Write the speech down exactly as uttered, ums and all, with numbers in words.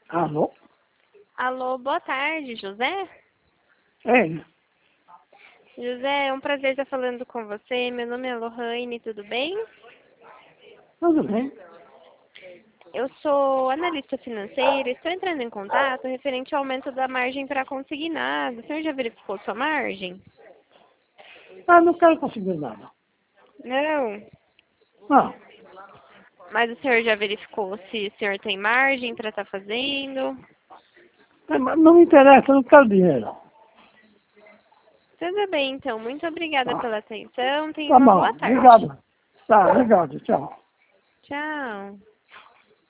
Alô? Alô, boa tarde, José? É, José, é um prazer estar falando com você. Meu nome é Lohane, tudo bem? tudo bem. Eu sou analista financeira, estou entrando em contato referente ao aumento da margem para consignado. O senhor já verificou sua margem? Ah, não quero conseguir nada. Não. Não, Mas o senhor já verificou se o senhor tem margem para estar fazendo? É, mas não me interessa, eu não quero dinheiro. Tudo bem, então. Muito obrigada Tá, pela atenção. Tenha tá uma bom, boa tarde. obrigado. Tá, obrigado, tchau. Tchau.